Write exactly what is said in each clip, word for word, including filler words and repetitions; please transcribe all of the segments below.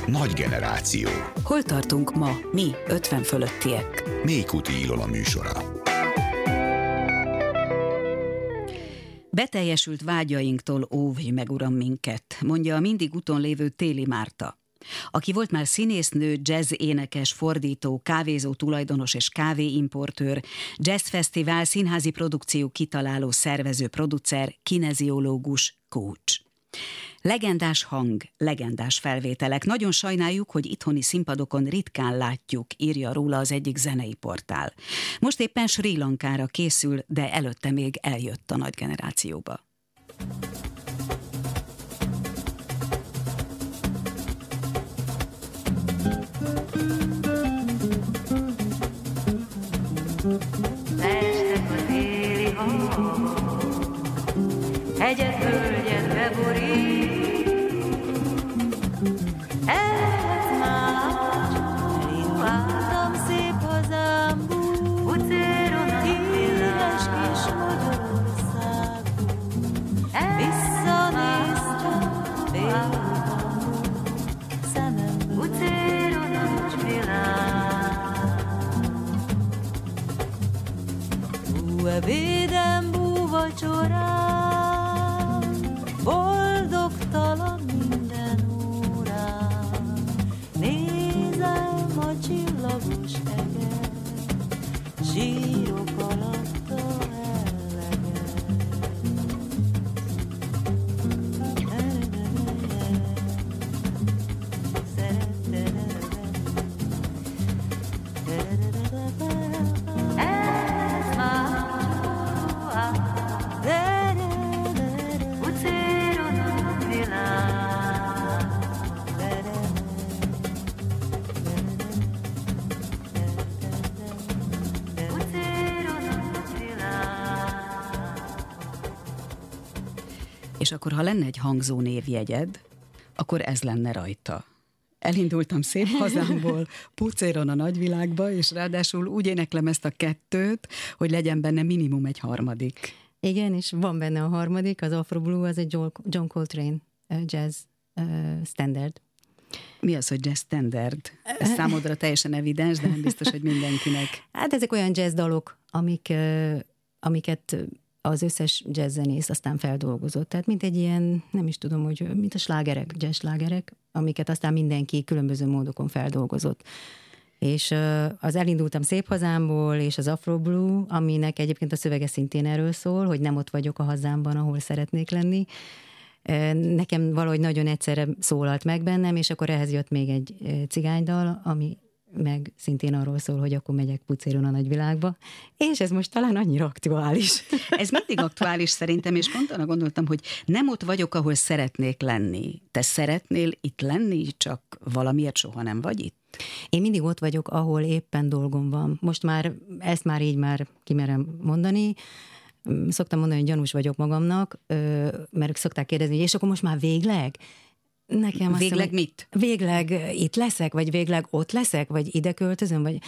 Nagy generáció. Hol tartunk ma, mi, ötven fölöttiek? Mélykuti Ilona műsora. Beteljesült vágyainktól óvj meg, uram, minket, mondja a mindig úton lévő Téli Márta, aki volt már színésznő, jazz énekes, fordító, kávézó tulajdonos és kávéimportőr, jazzfesztivál, színházi produkció kitaláló, szervező, producer, kineziológus, coach. Legendás hang, legendás felvételek. Nagyon sajnáljuk, hogy itthoni színpadokon ritkán látjuk, írja róla az egyik zenei portál. Most éppen Srí Lankára készül, de előtte még eljött a nagy generációba. Estek a téli hang, hegyet, völgyet beborít. Ehhez már elindultam szép hazámból, utcéron a híres kis Magyarországból. Visszanéztem félúton, szememből, utcéron a nagy világ. Bú, ebédem, bú, vacsorám, boldogtalan minden órán. Nézem a csillagos eget, sírok alatta elleget. Ez már utcéron a világ. Utcéron a világ. És akkor, ha lenne egy hangzó névjegyed, akkor ez lenne rajta. Elindultam szép hazámból, pucéron a nagyvilágba, és ráadásul úgy éneklem ezt a kettőt, hogy legyen benne minimum egy harmadik. Igen, és van benne a harmadik, az Afro Blue, az egy John Coltrane jazz uh, standard. Mi az, hogy jazz standard? Ez számodra teljesen evidens, de nem biztos, hogy mindenkinek. Hát ezek olyan jazz dalok, amik, uh, amiket az összes jazzzenész aztán feldolgozott. Tehát mint egy ilyen, nem is tudom, hogy mint a slágerek, jazz slágerek, amiket aztán mindenki különböző módokon feldolgozott. És uh, az Elindultam szép hazámból, és az Afro Blue, aminek egyébként a szövege szintén erről szól, hogy nem ott vagyok a hazámban, ahol szeretnék lenni. Uh, nekem valahogy nagyon egyszerre szólalt meg bennem, és akkor ehhez jött még egy uh, cigánydal, ami meg szintén arról szól, hogy akkor megyek pucéron a nagyvilágba, és ez most talán annyira aktuális. Ez mindig aktuális szerintem, és pont arra gondoltam, hogy nem ott vagyok, ahol szeretnék lenni. Te szeretnél itt lenni, csak valamiért soha nem vagy itt? Én mindig ott vagyok, ahol éppen dolgom van. Most már, ezt már így már kimerem mondani. Szoktam mondani, hogy gyanús vagyok magamnak, mert szokták kérdezni, hogy és akkor most már végleg? Nekem végleg azt, mit? Végleg itt leszek, vagy végleg ott leszek, vagy ide költözöm, vagy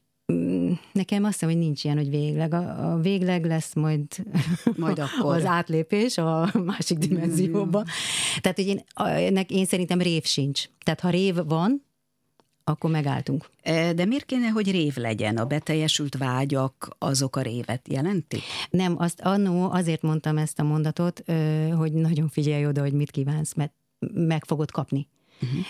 nekem azt hiszem, hogy nincs ilyen, hogy végleg. A, a végleg lesz majd, majd akkor. Az átlépés a másik dimenzióba. Mm. Tehát, hogy én, ennek én szerintem rév sincs. Tehát, ha rév van, akkor megálltunk. De miért kéne, hogy rév legyen? A beteljesült vágyak azok a révet jelentik? Nem, azt annó azért mondtam ezt a mondatot, hogy nagyon figyelj oda, hogy mit kívánsz, mert meg fogod kapni. Uh-huh.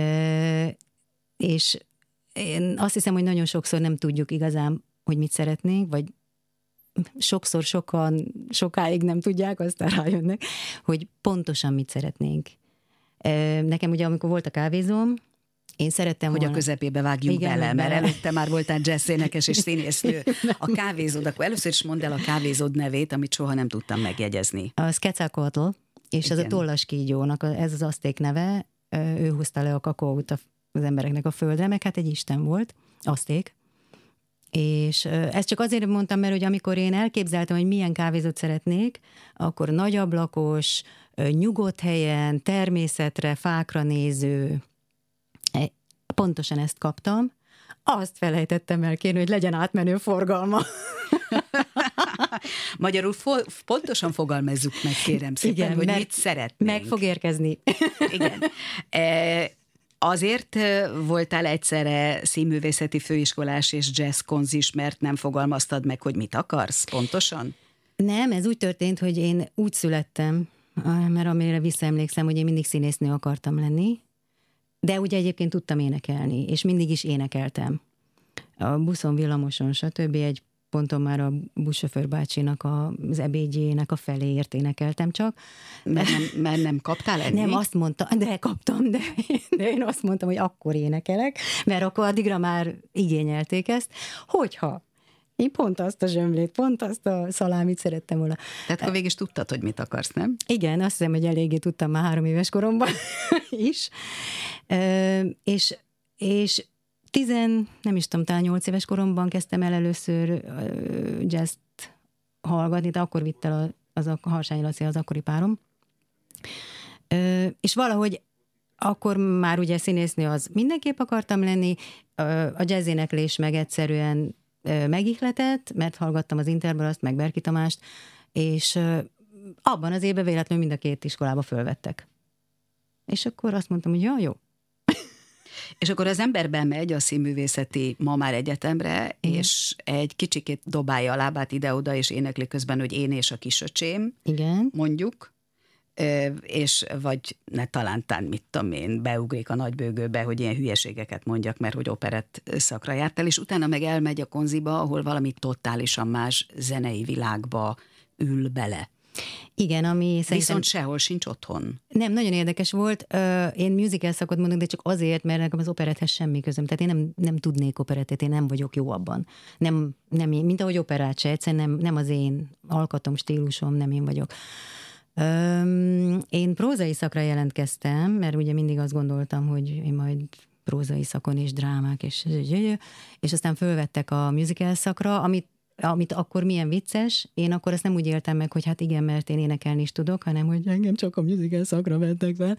E, és én azt hiszem, hogy nagyon sokszor nem tudjuk igazán, hogy mit szeretnénk, vagy sokszor sokan sokáig nem tudják, aztán rájönnek, hogy pontosan mit szeretnénk. E, nekem ugye, amikor volt a kávézóm, én szerettem hogy volna... a közepébe vágjunk igen, bele, mert előtte már voltál jazzénekes és színésznő. A kávézód, akkor először is mondd el a kávézód nevét, amit soha nem tudtam megjegyezni. A Quetzalcoatl, és igen. Ez a tollas kígyónak, ez az azték neve, ő hozta le a kakaót az embereknek a földre, meg hát egy isten volt, azték. És ezt csak azért mondtam, mert hogy amikor én elképzeltem, hogy milyen kávézót szeretnék, akkor nagyablakos, nyugodt helyen, természetre, fákra néző, pontosan ezt kaptam. Azt felejtettem el kérni, hogy legyen átmenő forgalma. Magyarul fo- pontosan fogalmazzuk meg, kérem szépen, igen, hogy mit szeretnénk. Meg fog érkezni. Igen. E, Azért voltál egyszerre színművészeti főiskolás és jazz konzis, mert nem fogalmaztad meg, hogy mit akarsz pontosan? Nem, ez úgy történt, hogy én úgy születtem, mert amire visszaemlékszem, hogy én mindig színésznő akartam lenni, de ugye egyébként tudtam énekelni, és mindig is énekeltem. A buszon, villamoson, stb. Egy ponton már a buszsofőr bácsinak az ebédjének a feléért énekeltem csak. Mert nem, mert nem kaptál enni? Nem, azt mondta, de kaptam, de, de én azt mondtam, hogy akkor énekelek, mert akkor addigra már igényelték ezt, hogyha én pont azt a zsömlét, pont azt a szalámit szerettem volna. Tehát akkor végig is tudtad, hogy mit akarsz, nem? Igen, azt hiszem, hogy eléggé tudtam már három éves koromban is. Ö, és, és tizen, nem is tudom, talán nyolc éves koromban kezdtem el először jazzt hallgatni, de akkor vitt el az a Harsányi Laci, az akkori párom. Ö, és valahogy akkor már ugye színésznő az mindenképp akartam lenni, a jazzéneklés meg egyszerűen megihletett, mert hallgattam az Interbalaszt, meg Berki Tamást, és abban az évben véletlenül mind a két iskolába fölvettek. És akkor azt mondtam, hogy ja, jó. És akkor az ember bemegy a színművészeti ma már egyetemre, igen, és egy kicsikét dobálja a lábát ide-oda, és énekli közben, hogy én és a kisöcsém, igen, mondjuk, és vagy ne talántán, mit tudom én, beugrik a nagybőgőbe, hogy ilyen hülyeségeket mondjak, mert hogy operett szakra jártál, és utána meg elmegy a konziba, ahol valami totálisan más zenei világba ül bele. Igen, ami szerintem... Viszont sehol sincs otthon. Nem, nagyon érdekes volt. Én musical szakot mondok, de csak azért, mert nekem az operethez semmi közöm. Tehát én nem, nem tudnék operettet, én nem vagyok jó abban. Nem, nem én, mint ahogy operát se, egyszerűen nem, nem az én alkatom, stílusom, nem én vagyok. Öm, én prózai szakra jelentkeztem, mert ugye mindig azt gondoltam, hogy én majd prózai szakon és drámák, és, és aztán fölvettek a musical szakra, amit amit akkor milyen vicces, én akkor ezt nem úgy éltem meg, hogy hát igen, mert én énekelni is tudok, hanem hogy engem csak a musical szakra vettek fel.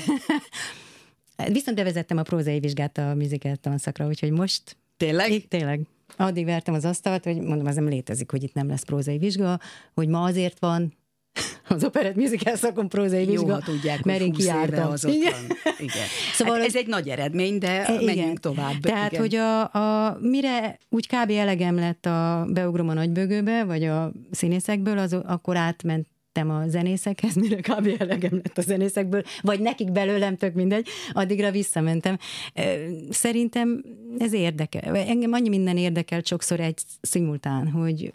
Viszont bevezettem a prózai vizsgát a musical tanszakra, úgyhogy most... Tényleg? Ég, tényleg. Addig vertem az asztalt, hogy mondom, az nem létezik, hogy itt nem lesz prózai vizsga, hogy ma azért van az operett musical szakon prózai vizsga. Jó, ha tudják, mert hogy húsz éve az ott igen. van. Igen. Szóval hát ez egy nagy eredmény, de igen. menjünk tovább. Tehát, igen. hogy a, a, mire úgy kb. Elegem lett a beugrom a nagybőgőbe, vagy a színészekből, az, akkor átmentem a zenészekhez, mire kb. Elegem lett a zenészekből, vagy nekik belőlem, tök mindegy, addigra visszamentem. Szerintem ez érdekel. Engem annyi minden érdekelt sokszor egy szimultán, hogy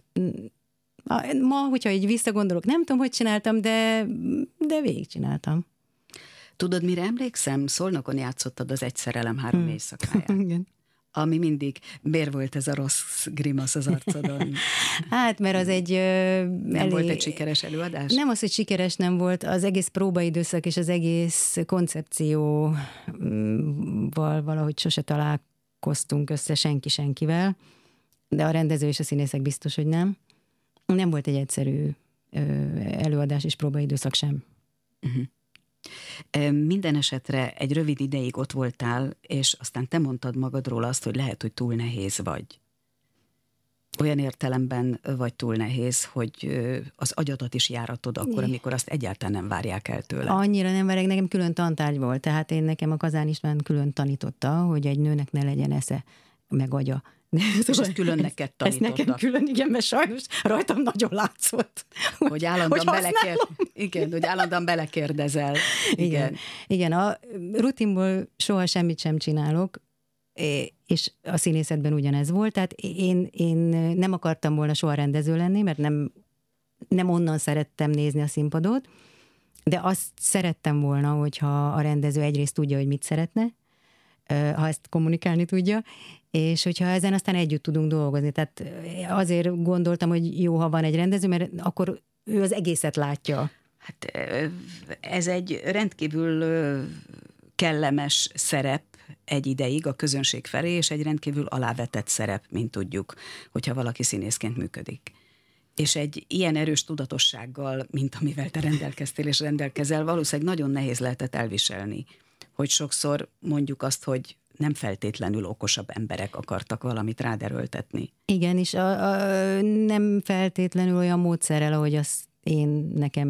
ma, hogyha így visszagondolok, nem tudom, hogy csináltam, de, de végigcsináltam. Tudod, mire emlékszem? Szolnokon játszottad az Egy szerelem három hmm. éjszakáját. Igen. Ami mindig, miért volt ez a rossz grimasz az arcodon? Hát, mert az egy... Ö, nem elég... volt egy sikeres előadás? Nem az, hogy sikeres nem volt, az egész próbaidőszak és az egész koncepcióval valahogy sose találkoztunk össze senki senkivel, de a rendező és a színészek biztos, hogy nem. Nem volt egy egyszerű ö, előadás és próbaidőszak sem. Uh-huh. Minden esetre egy rövid ideig ott voltál, és aztán te mondtad magadról azt, hogy lehet, hogy túl nehéz vagy. Olyan értelemben vagy túl nehéz, hogy az agyadat is járatod akkor, amikor azt egyáltalán nem várják el tőle. Annyira nem várják, nekem külön tantárgy volt, tehát én nekem a Kazán István külön tanította, hogy egy nőnek ne legyen esze, meg agya. És ezt külön neked tanítottak. Ez nekem külön, igen, mert sajnos rajtam nagyon látszott. Hogy állandóan, belekér... igen, hogy állandóan belekérdezel. Igen. Igen. Igen, a rutinból soha semmit sem csinálok, és a színészetben ugyanez volt, tehát én, én nem akartam volna soha rendező lenni, mert nem, nem onnan szerettem nézni a színpadot, de azt szerettem volna, hogyha a rendező egyrészt tudja, hogy mit szeretne, ha ezt kommunikálni tudja, és hogyha ezen aztán együtt tudunk dolgozni. Tehát azért gondoltam, hogy jó, ha van egy rendező, mert akkor ő az egészet látja. Hát ez egy rendkívül kellemes szerep egy ideig a közönség felé, és egy rendkívül alávetett szerep, mint tudjuk, hogyha valaki színészként működik. És egy ilyen erős tudatossággal, mint amivel te rendelkeztél és rendelkezel, valószínűleg nagyon nehéz lehetett elviselni, hogy sokszor mondjuk azt, hogy nem feltétlenül okosabb emberek akartak valamit rád erőltetni. Igen, és a, a, nem feltétlenül olyan módszerrel, ahogy azt én nekem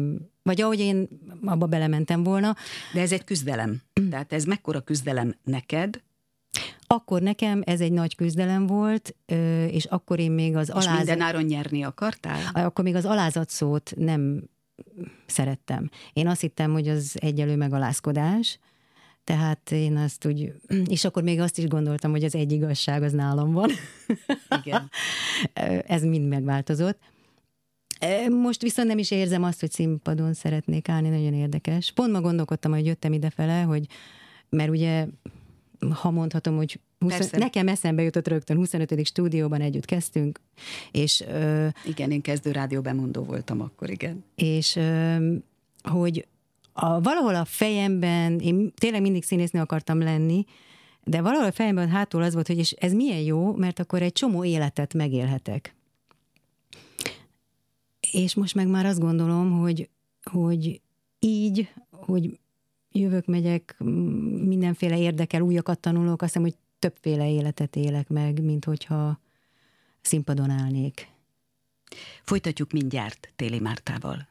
vagy ahogy én abba belementem volna. De ez egy küzdelem. Tehát ez mekkora küzdelem neked? Akkor nekem ez egy nagy küzdelem volt, és akkor én még az alázat... És mindenáron nyerni akartál? Akkor még az alázat szót nem szerettem. Én azt hittem, hogy az egyelő megalázkodás, tehát én azt úgy, és akkor még azt is gondoltam, hogy az egy igazság az nálam van. Igen. Ez mind megváltozott. Most viszont nem is érzem azt, hogy színpadon szeretnék állni, nagyon érdekes. Pont ma gondolkodtam, hogy jöttem idefele, hogy, mert ugye, ha mondhatom, hogy húsz, nekem eszembe jutott rögtön, huszonötödik stúdióban együtt kezdtünk, és... Igen, én kezdő rádióbemondó voltam akkor, igen. És hogy a, valahol a fejemben, én tényleg mindig színésznő akartam lenni, de valahol a fejemben hátul az volt, hogy és ez milyen jó, mert akkor egy csomó életet megélhetek. És most meg már azt gondolom, hogy, hogy így, hogy jövök, megyek, mindenféle érdekel, újakat tanulok, azt hiszem, hogy többféle életet élek meg, mint hogyha színpadon állnék. Folytatjuk mindjárt Téli Mártával.